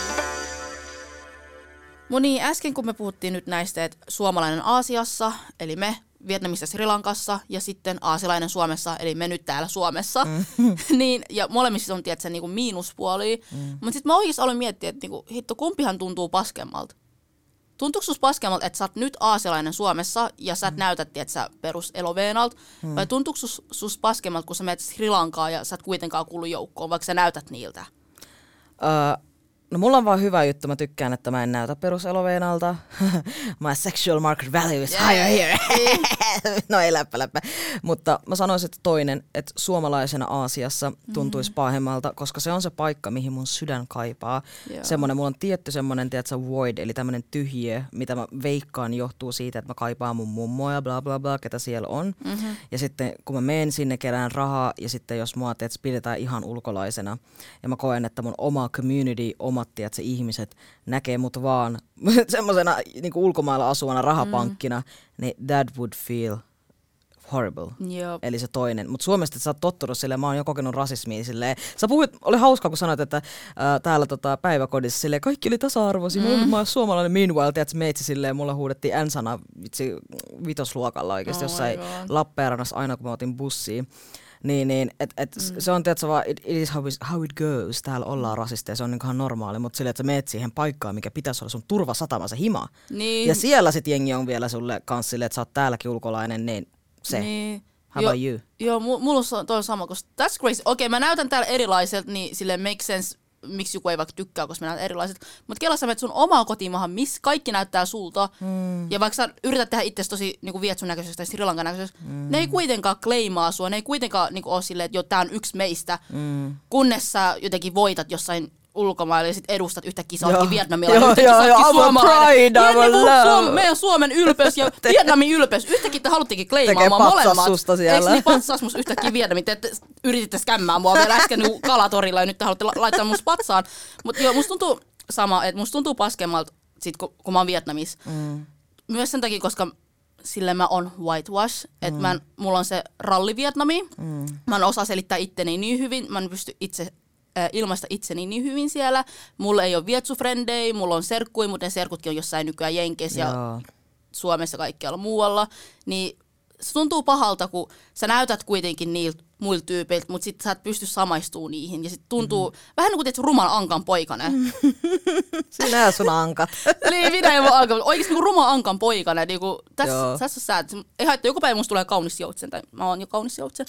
C: Moni äsken kun me puhuttiin nyt näistä, että suomalainen Aasiassa, eli me, Vietnamissa, Sri Lankassa ja sitten aasialainen Suomessa, eli me nyt täällä Suomessa. Mm. niin, ja molemmissa on tietysti niinku miinuspuolia. Mm. Mutta sitten mä oikeasti aloin miettiä, että niinku, hitto, kumpihan tuntuu paskemmalta. Tuntuuko sus paskemmalta, että sä oot nyt aasialainen Suomessa ja sä et mm. näytät, että sä perus eloveenalta? Mm. Vai tuntuuko sus, sus paskemmalta, kun sä menet Sri Lankaan ja sä et kuitenkaan kuulu joukkoon, vaikka sä näytät niiltä?
B: Uh. No mulla on vaan hyvä juttu, mä tykkään, että mä en näytä peruseloveenalta. My sexual market value is higher here. No ei läppä läppä. Mutta mä sanoisin, että toinen, että suomalaisena Aasiassa tuntuisi mm. pahemmalta, koska se on se paikka, mihin mun sydän kaipaa. Yeah. Semmoinen, mulla on tietty semmoinen, tiedätkö, void, eli tämmöinen tyhjiö, mitä mä veikkaan johtuu siitä, että mä kaipaan mun mummoa ja bla bla bla, ketä siellä on. Mm-hmm. Ja sitten kun mä menen sinne, kerään rahaa, ja sitten jos mua teet, pidetään ihan ulkolaisena, ja mä koen, että mun oma community, oma että se ihmiset näkee mut vaan semmoisena niin ulkomailla asuvana rahapankkina, mm. niin that would feel horrible.
C: Yep.
B: Eli se toinen. Mutta Suomesta sä oot tottunut silleen, mä oon jo kokenut rasismia silleen. Sä puhuit, oli hauskaa kun sanoit, että ää, täällä tota, päiväkodissa silleen, kaikki oli tasa-arvoisia. Mm. Mä oon suomalainen meanwhile, tiedätkö, meitsi silleen, mulla huudettiin N-sana vitsi vitosluokalla oikeesti, oh jossain Lappeenrannassa aina kun mä otin bussiin. Niin, niin et, et mm. se on tietysti vaan, it, it is how, is how it goes, täällä ollaan rasisteja, se on niin ihan normaali, mutta silleen, että sä meet siihen paikkaan, mikä pitäisi olla sun turvasatama, se hima. Niin. Ja siellä sit jengi on vielä sulle kanssa silleen, että sä oot täälläkin ulkolainen, niin se. Niin. How about you?
C: Joo, mulla on toi sama, koska that's crazy. Okei, okay, mä näytän täällä erilaiselta, niin silleen make sense, miksi joku ei vaikka tykkää, koska mä näytän erilaiset. Mutta kelassa menet sun omaa kotimaahan, missä kaikki näyttää sulta. Mm. Ja vaikka sä yrität tehdä itse tosi niinku Vietsun näköiseksi tai Sri Lankan näköiseksi, mm. ne ei kuitenkaan kleimaa sua, ne ei kuitenkaan niinku ole silleen, että jo tää on yksi meistä, mm. kunnes sä jotenkin voitat jossain ulkomaille ja sit edustat yhtäkkiä, sä ootkin vietnamilainen, yhtäkkiä sä ootkin suomalainen. Ja niinku Suom- meidän Suomen ylpeys ja Vietnamin ylpeys. Yhtäkkiä te haluttiinkin kleimaamaan molemmat. Eiks niin patsas musta yhtäkkiä Vietnamin? Te yrititte skämmää mua vielä äsken niinku Kalatorilla ja nyt te haluatte la- laittaa mun patsaan. Mut joo, musta tuntuu sama, että musta tuntuu paskemmalta sit kun, kun mä oon Vietnamissa. Mm. Myös sen takia, koska silleen mä oon whitewash, että mm. mä en, mulla on se ralli Vietnami. Mm. Mä en osaa selittää itteni niin hyvin, mä en pysty itse ilmaista itseni niin hyvin siellä. Mulla ei ole vietsufrendejä, mulla on serkkuja, mutta ne serkutkin on jossain nykyään Jenkeissä ja Suomessa kaikkialla muualla. Niin se tuntuu pahalta, kun sä näytät kuitenkin niiltä muilta tyypeiltä, mutta sit sä et pysty samaistumaan niihin. Ja sit tuntuu mm-hmm. vähän niin kuin teet ruman ankan poikanen.
B: Sinä ja sun ankat.
C: Niin, minä ja mun ankan. Oikeesti niin kuin ruman ankan poikanen. Niin tässä, tässä on säät. Ei haittaa, joku päivä musta tulee kaunis joutsen, tai mä oon jo kaunis joutsen.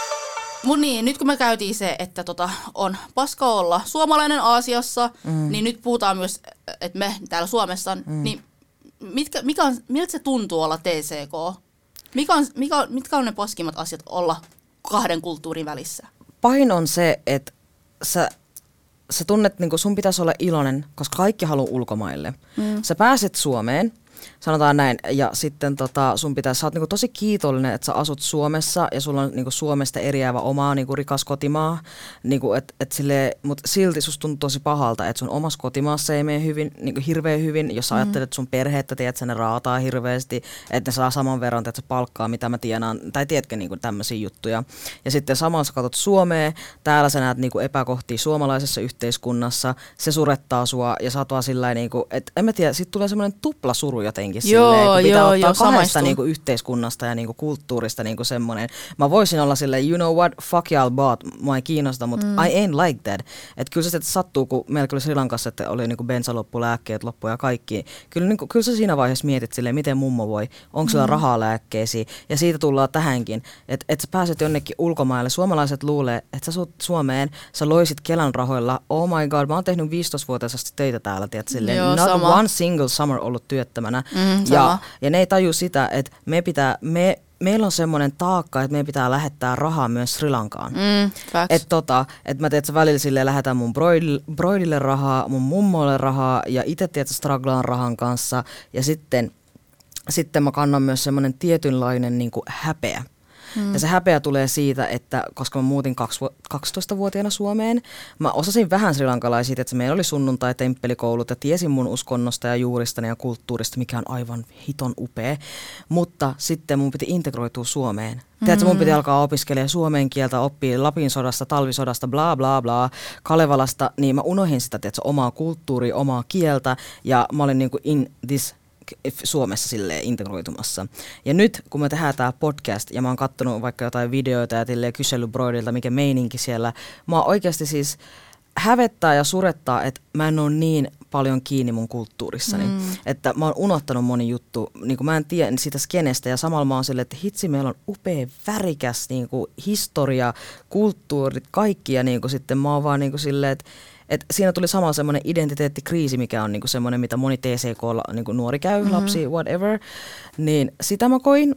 C: Mut niin, nyt kun me käytiin se, että tota, on paska olla suomalainen Aasiassa, mm. niin nyt puhutaan myös, että me täällä Suomessa, mm. niin mitkä, mikä on, miltä se tuntuu olla T C K? Mikä on, mikä on, mitkä on ne paskimmat asiat olla kahden kulttuurin välissä?
B: Pahin on se, että sä, sä tunnet, niin kun sun pitäisi olla iloinen, koska kaikki haluaa ulkomaille. Mm. Sä pääset Suomeen. Sanotaan näin, ja sitten tota, sun pitäisi, sä oot niinku tosi kiitollinen, että sä asut Suomessa ja sulla on niinku Suomesta eriävä omaa niinku rikas kotimaa, niinku, et, et silleen, mutta silti susta tuntuu tosi pahalta, että sun omassa kotimaassa ei mene hyvin, niinku hirveän hyvin, jos sä mm. ajattelet sun perhettä, tiedät sä ne raataa hirveästi, että ne saa saman verran tiedät, sä palkkaa, mitä mä tienaan, tai tiedätkö niinku tämmöisiä juttuja. Ja sitten samalla sä katsot Suomea, täällä sä näet niinku epäkohtia suomalaisessa yhteiskunnassa, se surettaa sua ja sä oot vaan sillä niinku, että en mä tiedä, sit tulee semmoinen tupla suru jotenkin
C: joo,
B: silleen, kun pitää
C: joo,
B: ottaa
C: joo,
B: kahdesta niinku yhteiskunnasta ja niinku kulttuurista niinku semmoinen. Mä voisin olla silleen, you know what, fuck y'all bought, mua ei kiinnosta, mutta mm. I ain't like that. Että kyllä se sattuu, kun meillä oli Sri Lankassa, että oli niinku bensa loppu, lääkkeet loppu ja kaikki. Kyllä, niinku, kyllä sä siinä vaiheessa mietit silleen, miten mummo voi, onko sillä mm. rahaa lääkkeisiin. Ja siitä tullaan tähänkin, että et sä pääset jonnekin ulkomaille. Suomalaiset luulee, että sä suut Suomeen, sä loisit Kelan rahoilla. Oh my god, mä oon tehnyt viisitoistavuotiaasti töitä täällä, tiedät silleen. Joo, not sama. One single summer ollut työttömänä. Mm, ja, ja ne ei taju sitä, että me pitää, me, meillä on semmoinen taakka, että meidän pitää lähettää rahaa myös Sri Lankaan. Mm, että tota, et mä teet sä välillä silleen, lähetän mun broidille, broidille rahaa, mun mummoille rahaa ja itse tiedät struglaan rahan kanssa. Ja sitten, sitten mä kannan myös semmoinen tietynlainen niin kuin häpeä. Mm. Ja se häpeä tulee siitä, että koska mä muutin kaksitoistavuotiaana Suomeen, mä osasin vähän srilankalaisia, että meillä oli sunnuntai temppelikoulut ja tiesin mun uskonnosta ja juuristani ja kulttuurista, mikä on aivan hiton upea. Mutta sitten mun piti integroitua Suomeen. Mm. Tiedätkö, mun piti alkaa opiskelemaan suomen kieltä, oppia Lapin sodasta, talvisodasta, bla bla bla, Kalevalasta, niin mä unohin sitä, tiedätkö, omaa kulttuuria, omaa kieltä ja mä olin niinku in this Suomessa silleen integroitumassa. Ja nyt, kun me tehdään tää podcast, ja mä oon kattonut vaikka jotain videoita ja kysellyt broidilta, mikä meininki siellä, mä oon oikeasti siis hävettää ja surettaa, että mä en oo niin paljon kiinni mun kulttuurissani. Mm. Että mä oon unohtanut moni juttu, niin mä en tiedä siitä skenestä, ja samalla mä oon silleen, että hitsi, meillä on upea, värikäs niin kuin historia, kulttuurit, kaikki, ja niin kuin sitten mä oon vaan niin kuin silleen, että et siinä tuli samalla semmoinen identiteettikriisi, mikä on niinku semmoinen, mitä moni T C K niinku nuori käy, mm-hmm. lapsi, whatever. Niin sitä mä koin.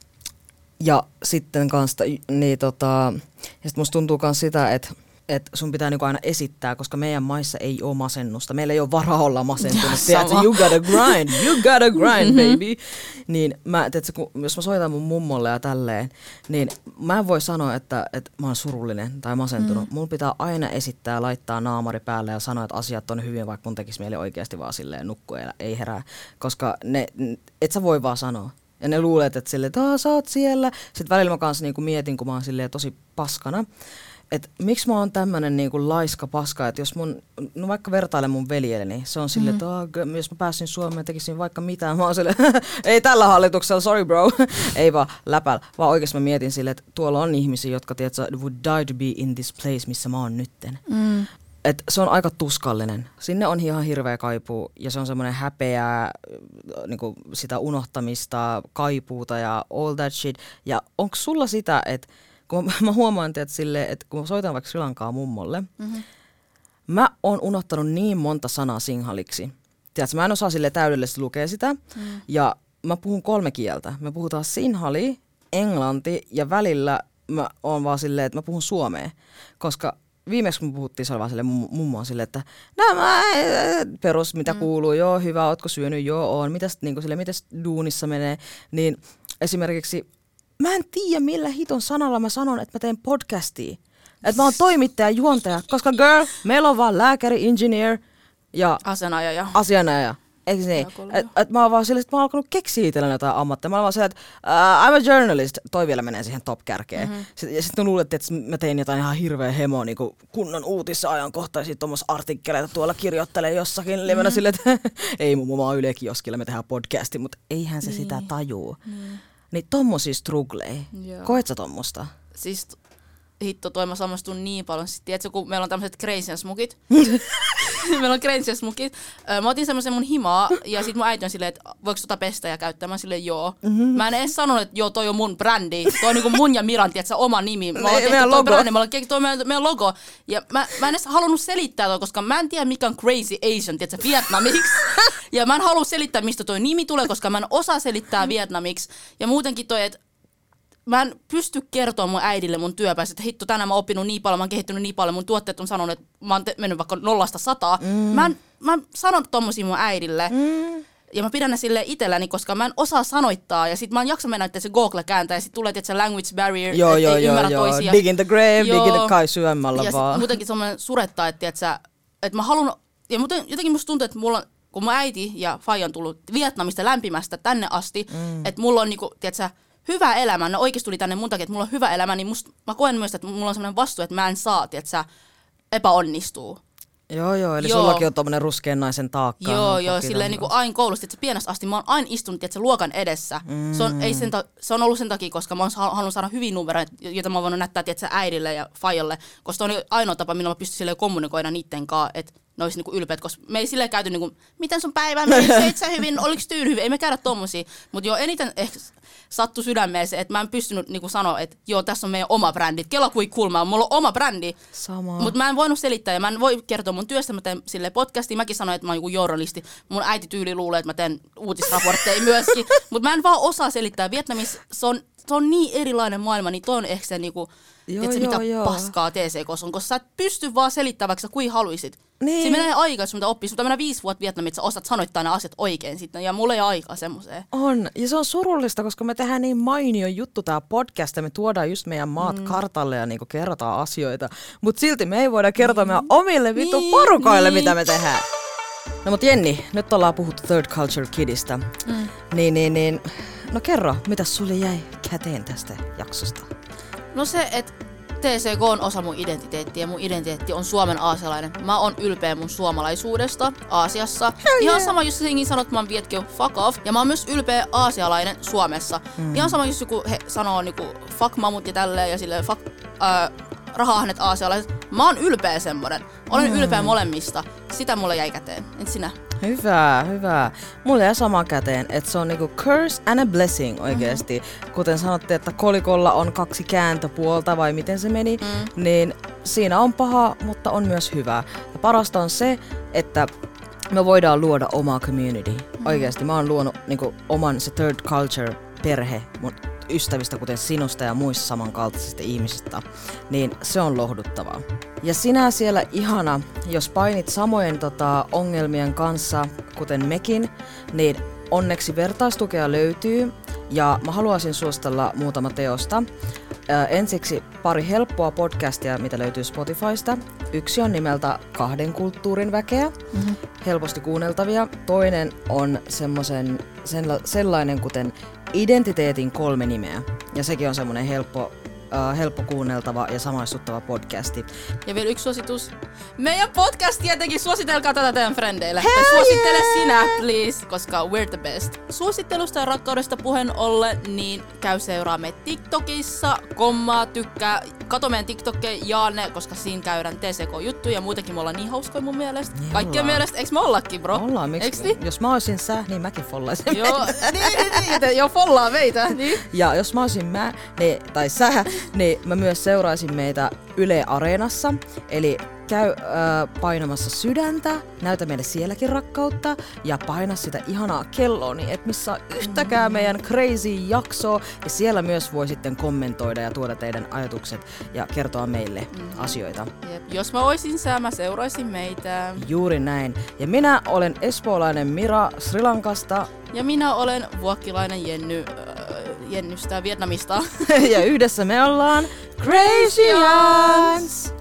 B: Ja sitten kanssa, niin tota, ja sit musta tuntuu kans sitä, että että sun pitää niinku aina esittää, koska meidän maissa ei ole masennusta. Meillä ei ole varaa olla masentunut. Tiedätkö, you gotta grind, you gotta grind, mm-hmm. baby. Niin mä, tiedätkö, kun, jos mä soitan mun mummolle ja tälleen, niin mä en voi sanoa, että, että mä oon surullinen tai masentunut. Mm-hmm. Mun pitää aina esittää, laittaa naamari päälle ja sanoa, että asiat on hyvin, vaikka mun tekisi mieli oikeasti vaan silleen nukkua ja ei herää. Koska ne, et sä voi vaan sanoa. Ja ne luulee, että silleen, että sä oot siellä. Sitten välillä mä kanssa niinku mietin, kun mä oon silleen tosi paskana. et miksi mä oon tämmönen niinku laiska paska, että jos mun, no vaikka vertailen mun veljelleni, se on silleen, mm-hmm. että oh, jos mä pääsin Suomeen tekisin vaikka mitään, mä oon silleen, ei tällä hallituksella, sorry bro, ei vaan läpällä, vaan oikeesti mä mietin silleen, että tuolla on ihmisiä, jotka tiedätkö, would die to be in this place, missä mä oon nytten. Mm. Et se on aika tuskallinen. Sinne on ihan hirveä kaipuu ja se on semmoinen häpeää, niinku sitä unohtamista, kaipuuta ja all that shit. Ja onko sulla sitä, että kun mä, mä huomaan, että, sille, että kun mä soitan vaikka Sri Lankaa mummolle, mm-hmm. mä oon unohtanut niin monta sanaa singhaliksi. Tiedätkö, mä en osaa sille täydellisesti lukea sitä mm. ja mä puhun kolme kieltä. Me puhutaan sinhali, englanti ja välillä mä oon vaan silleen, että mä puhun suomea, koska viimeksi kun me puhuttiin, se oli vaan silleen mummoon silleen, että nämä perus, mitä mm. kuuluu, joo, hyvä, ootko syönyt, joo, on, mitäs, niin sille, mitäs duunissa menee, niin esimerkiksi mä en tiedä millä hiton sanalla mä sanon, että mä teen podcastia, että mä oon toimittaja, juontaja, koska girl, meillä on vaan lääkäri, engineer ja
C: asianajaja.
B: asianajaja. Eikö niin? Et, et mä oon vaan silleen, että mä oon alkanut keksiä itselleni jotain ammattia. Mä oon vaan silleen, että uh, I'm a journalist. Toi vielä menee siihen top-kärkeen. Mm-hmm. Sitten, ja sitten luulet, että mä tein jotain ihan hirveä hemoa, niin kuin kunnon uutisajankohtaisia tuommoisia artikkeleita tuolla kirjoittelee jossakin. Mm-hmm. Eli silleen, että ei mun mä oon Yle Kioskilla, me tehdään podcasti, mutta eihän se niin. sitä tajuu. Mm. Niin tommosia struggleja. Koet sä tommosta?
C: Siis hitto, toi mä samastun niin paljon. Siis, tiedätkö, kun meillä on tämmöiset crazy smukit. meillä on crazy smukit. Mä otin semmoisen mun himaa ja sit mun äiti on silleen, että voiko tota pestä ja käyttää? Mä silleen, joo. Mm-hmm. Mä en edes sanonut, että joo, toi on mun brändi. Toi on niinku mun ja Miran, tiedätkö, oma nimi. Mä oon tehty toi brändi, mä oon keksinyt toi meidän, meidän logo. Ja mä, mä en edes halunnut selittää toi, koska mä en tiedä mikä on crazy Asian, tiedätkö, vietnamiksi. ja mä en halua selittää, mistä toi nimi tulee, koska mä en osaa selittää vietnamiksi. Ja muutenkin toi, että mä en pysty kertoa mun äidille mun työpäivästä, että hitto, tänään mä oon oppinut niin paljon, mä oon kehittynyt niin paljon, mun tuotteet on sanonut, että mä oon te- mennyt vaikka nollasta sataa. Mm. Mä en, mä en sanonut tommosia mun äidille. Mm. Ja mä pidän ne silleen itselläni, koska mä en osaa sanoittaa. Ja sit mä en jaksa mennä, että se Google kääntää. Ja sit tulee, että se language barrier,
B: joo,
C: ettei
B: joo,
C: ymmärrä
B: joo,
C: toisia.
B: Dig in the grave, dig in the kai syömmällä
C: ja
B: vaan.
C: Ja muutenkin semmoinen surettaa, että, että, että mä haluan. Ja muuten, jotenkin musta tuntuu, että mulla, kun mun äiti ja faija on tullut Vietnamista lämpimästä tänne asti, mm. että mulla on niinku, tiedätkö, hyvä elämä, no oikeesti tuli tänne mun takia, että mulla on hyvä elämä, niin musta, mä koen myös, että mulla on sellainen vastuu, että mä en saa, että sä epäonnistuu.
B: Joo, joo, eli joo. Sullakin on tommonen ruskean naisen taakka.
C: Joo, joo, silleen niinku aina koulusta, että pienestä asti mä oon aina istunut, että se luokan edessä. Mm. Se, on, ei sen ta- se on ollut sen takia, koska mä oon halunnut saada hyviä numeroita, joita mä oon voinut näyttää, tiedätkö, äidille ja faijalle, koska on ainoa tapa, millä mä pystyn silleen kommunikoida niitten kanssa, että ne olisi niinku ylpeät, koska me ei silleen käyty niinku, miten sun päivä meni, söit sä hyvin, oliks tyyli hyvin, ei me käydä tommosia. Mutta joo, eniten ehkä sattui sydämeen se, että mä en pystynyt niinku sanoa, että joo, tässä on meidän oma brändi. Kela kui cool mä oon, mulla on oma brändi. Sama. Mutta mä en voinut selittää ja mä en voi kertoa mun työstä, mä teen silleen podcastia, mäkin sanoin, että mä oon joku journalisti. Mun äiti tyyli luulee, että mä teen uutisraportteja myöskin. Mutta mä en vaan osaa selittää. Vietnamissa se on, se on niin erilainen maailma, niin toi on ehkä se niinku, joo, tiedätkö, joo, mitä joo. paskaa T C K:ssa on, koska sä et pysty vaan selittämään, vaikka sä kuin haluisit. Niin. Siinä menee aikaa, jos mitä oppii. Mutta mennä viisi vuotta Vietnamissa, sä osaat sanoittaa ne asiat oikein sitten. Ja mulla ei ole aikaa semmoiseen.
B: On. Ja se on surullista, koska me tehdään niin mainio juttu tää podcast. Ja me tuodaan just meidän maat mm. kartalle ja niinku kerrotaan asioita. Mutta silti me ei voida kertoa mm. meidän omille vittu niin, porukoille, niin. mitä me tehdään. No mut Jenni, nyt ollaan puhuttu Third Culture Kidistä. Mm. Niin, niin, niin. No kerro, mitä sulle jäi käteen tästä jaksosta?
C: No se, että T C K on osa mun identiteettiä ja mun identiteetti on Suomen aasialainen. Mä oon ylpeä mun suomalaisuudesta Aasiassa. Hell Ihan yeah. sama, jos senkin sanot, että mä oon Vietkiu, fuck off. Ja mä oon myös ylpeä aasialainen Suomessa. Mm. Ihan sama, jos joku he sanoo niinku fuck mamut ja tälleen ja silleen fuck äh, raha-ahnet aasialaiset. Mä oon ylpeä semmonen. Olen mm. ylpeä molemmista. Sitä mulle jäi käteen. Entä sinä?
B: Hyvä, hyvä. Mulle jäi sama käteen, että se on niinku curse and a blessing oikeesti. Mm-hmm. Kuten sanottiin, että kolikolla on kaksi kääntöpuolta vai miten se meni, mm. niin siinä on paha, mutta on myös hyvä. Ja parasta on se, että me voidaan luoda omaa community. Mm. Oikeesti mä oon luonut niinku oman se third culture perhe mun ystävistä, kuten sinusta ja muista samankaltaisista ihmisistä, niin se on lohduttavaa. Ja sinä siellä ihana, jos painit samojen tota, ongelmien kanssa, kuten mekin, niin onneksi vertaistukea löytyy ja mä haluaisin suositella muutama teosta. Ää, ensiksi pari helppoa podcastia, mitä löytyy Spotifysta. Yksi on nimeltä Kahden kulttuurin väkeä, mm-hmm. helposti kuunneltavia. Toinen on semmosen, sellainen kuten Identiteetin kolme nimeä. Ja sekin on semmoinen helppo uh, helppo kuunneltava ja samaistuttava podcasti.
C: Ja vielä yksi suositus. Meidän podcast tietenkin, suositelkaa tätä teidän frendeille.
B: Hell
C: Tai suosittele
B: yeah!
C: sinä, please, koska we're the best. Suosittelusta ja rakkaudesta puheen ollen, niin käy seuraa me TikTokissa, kommaa, tykkää, kato meidän TikTokkeja, jaa ne, koska siinä käydään T C K-juttuja ja muutenkin me ollaan niin hauskoja mun mielestä.
B: Niin
C: Kaikkien
B: ollaan.
C: mielestä, eiks me ollakin, bro?
B: Ollaan, miksi?
C: Eiks niin?
B: Jos mä olisin sä, niin mäkin follaisin.
C: Joo, niin, niin, niin, joo, follaa meitä, niin.
B: Ja jos mä olisin mä, niin, tai sä, niin mä myös seuraisin meitä Yle Areenassa. Eli käy äh, painamassa sydäntä, näytä meille sielläkin rakkautta ja paina sitä ihanaa kelloa, niin et missä yhtäkään meidän crazy jaksoa. Ja siellä myös voi sitten kommentoida ja tuoda teidän ajatukset ja kertoa meille mm. asioita.
C: Jep. Jos mä oisin sä, mä seuraisin meitä.
B: Juuri näin. Ja minä olen espoolainen Mira Sri Lankasta.
C: Ja minä olen vuokkilainen Jenny, äh, Jennystä Vietnamista.
B: Ja yhdessä me ollaan Crazy Ants!